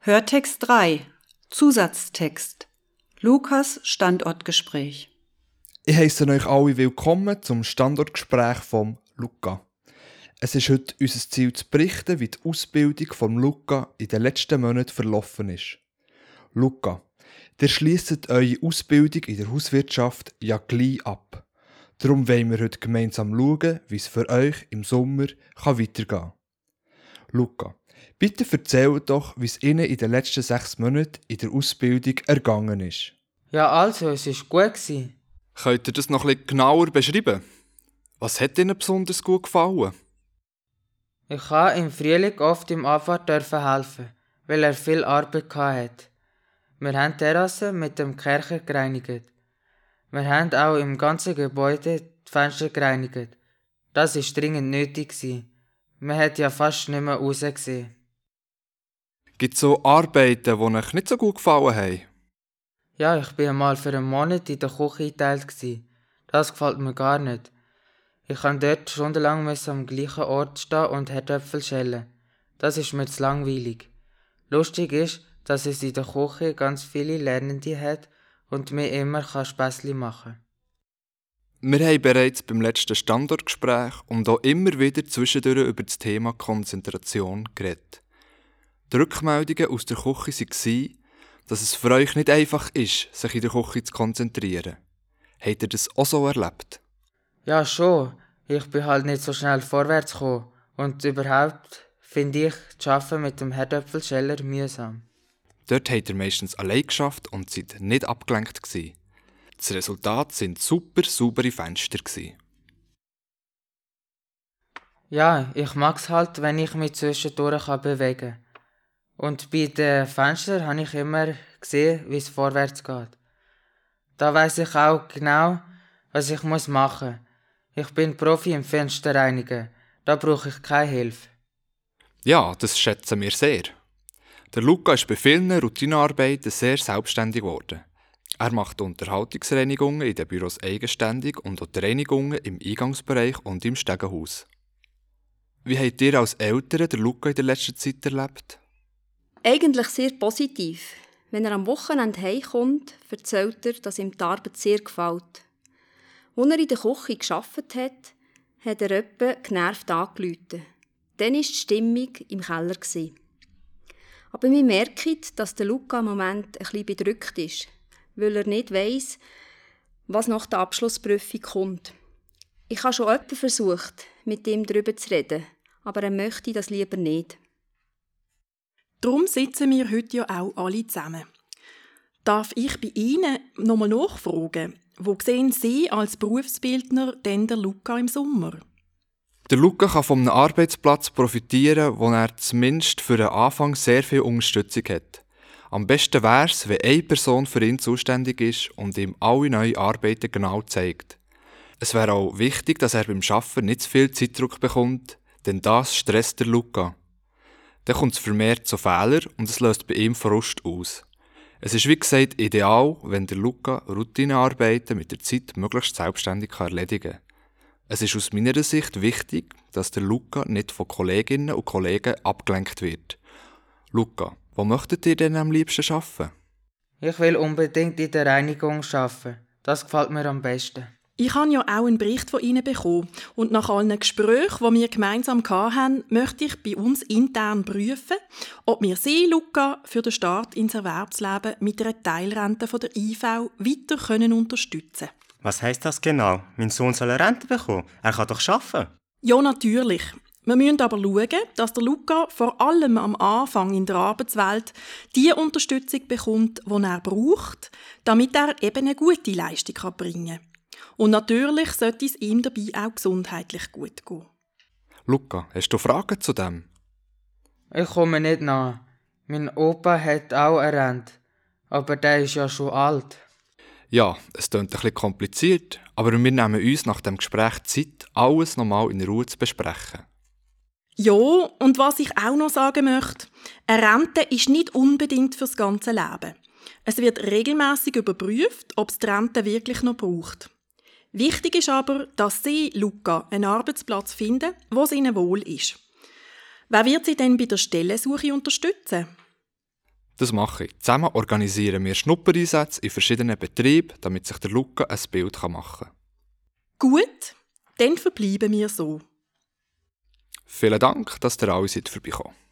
Hörtext 3 Zusatztext Lukas Standortgespräch. Ich heisse euch alle willkommen zum Standortgespräch von Luca. Es ist heute unser Ziel zu berichten, wie die Ausbildung von Luca in den letzten Monaten verlaufen ist. Luca, ihr schliesst eure Ausbildung in der Hauswirtschaft ja gleich ab. Darum wollen wir heute gemeinsam schauen, wie es für euch im Sommer weitergehen kann. Luca, bitte erzählt doch, wie es Ihnen in den letzten 6 Monaten in der Ausbildung ergangen ist. Ja, also, es war gut. Könnt ihr das noch etwas genauer beschreiben? Was hat Ihnen besonders gut gefallen? Ich durfte im Frühling oft im Abfahrt helfen, weil er viel Arbeit hatte. Wir haben die Terrasse mit dem Kercher gereinigt. Wir haben auch im ganzen Gebäude die Fenster gereinigt. Das war dringend nötig. Man hat ja fast nicht mehr rausgesehen. Gibt es so Arbeiten, die euch nicht so gut gefallen haben? Ja, ich war einmal für einen Monat in der Küche eingeteilt. Das gefällt mir gar nicht. Ich kann dort stundenlang am gleichen Ort stehen und Herdöpfel schälen. Das ist mir zu langweilig. Lustig ist, dass es in der Küche ganz viele Lernende hat und mir immer Späßli machen kann. Wir haben bereits beim letzten Standortgespräch und auch immer wieder zwischendurch über das Thema Konzentration geredet. Die Rückmeldungen aus der Küche waren, dass es für euch nicht einfach ist, sich in der Küche zu konzentrieren. Habt ihr das auch so erlebt? Ja, schon. Ich bin halt nicht so schnell vorwärts gekommen. Und überhaupt finde ich das Arbeiten mit dem Herdöpfelscheller mühsam. Dort habt ihr meistens allein geschafft und seid nicht abgelenkt gewesen. Das Resultat sind super saubere Fenster gewesen. Ja, ich mag es halt, wenn ich mich zwischendurch bewegen kann. Und bei den Fenstern habe ich immer gesehen, wie es vorwärts geht. Da weiss ich auch genau, was ich machen muss. Ich bin Profi im Fensterreinigen. Da brauche ich keine Hilfe. Ja, das schätzen wir sehr. Der Luca ist bei vielen Routinearbeiten sehr selbstständig geworden. Er macht Unterhaltungsreinigungen in den Büros eigenständig und auch die Reinigungen im Eingangsbereich und im Stegenhaus. Wie habt ihr als Eltern den Luca in der letzten Zeit erlebt? Eigentlich sehr positiv. Wenn er am Wochenende heimkommt, erzählt er, dass ihm die Arbeit sehr gefällt. Als er in der Küche gearbeitet hat er etwa genervt angerufen. Dann war die Stimmung im Keller. Aber wir merken, dass der Luca im Moment ein bisschen bedrückt ist, weil er nicht weiss, was nach der Abschlussprüfung kommt. Ich habe schon öfter versucht, mit ihm darüber zu reden, aber er möchte das lieber nicht. Darum sitzen wir heute ja auch alle zusammen. Darf ich bei Ihnen nochmal nachfragen, wo sehen Sie als Berufsbildner denn den Luca im Sommer? Der Luca kann von einem Arbeitsplatz profitieren, wo er zumindest für den Anfang sehr viel Unterstützung hat. Am besten wäre es, wenn eine Person für ihn zuständig ist und ihm alle neuen Arbeiten genau zeigt. Es wäre auch wichtig, dass er beim Arbeiten nicht zu viel Zeitdruck bekommt, denn das stresst der Luca. Dann kommt es vermehrt zu Fehlern und es löst bei ihm Frust aus. Es ist wie gesagt ideal, wenn der Luca Routinearbeiten mit der Zeit möglichst selbstständig erledigen kann. Es ist aus meiner Sicht wichtig, dass der Luca nicht von Kolleginnen und Kollegen abgelenkt wird. Luca, wo möchtet ihr denn am liebsten arbeiten? Ich will unbedingt in der Reinigung arbeiten. Das gefällt mir am besten. Ich habe ja auch einen Bericht von Ihnen bekommen und nach allen Gesprächen, die wir gemeinsam hatten, möchte ich bei uns intern prüfen, ob wir Sie, Luca, für den Start ins Erwerbsleben mit einer Teilrente von der IV weiter unterstützen können. Was heisst das genau? Mein Sohn soll eine Rente bekommen? Er kann doch arbeiten. Ja, natürlich. Wir müssen aber schauen, dass der Luca vor allem am Anfang in der Arbeitswelt die Unterstützung bekommt, die er braucht, damit er eben eine gute Leistung bringen kann. Und natürlich sollte es ihm dabei auch gesundheitlich gut gehen. Luca, hast du Fragen zu dem? Ich komme nicht nach. Mein Opa hat auch eine Rente, aber der ist ja schon alt. Ja, es klingt ein bisschen kompliziert, aber wir nehmen uns nach dem Gespräch Zeit, alles nochmal in Ruhe zu besprechen. Ja, und was ich auch noch sagen möchte, eine Rente ist nicht unbedingt fürs ganze Leben. Es wird regelmäßig überprüft, ob es die Rente wirklich noch braucht. Wichtig ist aber, dass Sie, Luca, einen Arbeitsplatz finden, wo es Ihnen wohl ist. Wer wird Sie denn bei der Stellensuche unterstützen? Das mache ich. Zusammen organisieren wir Schnuppereinsätze in verschiedenen Betrieben, damit sich der Luca ein Bild machen kann. Gut, dann verbleiben wir so. Vielen Dank, dass ihr alle vorbeikommen.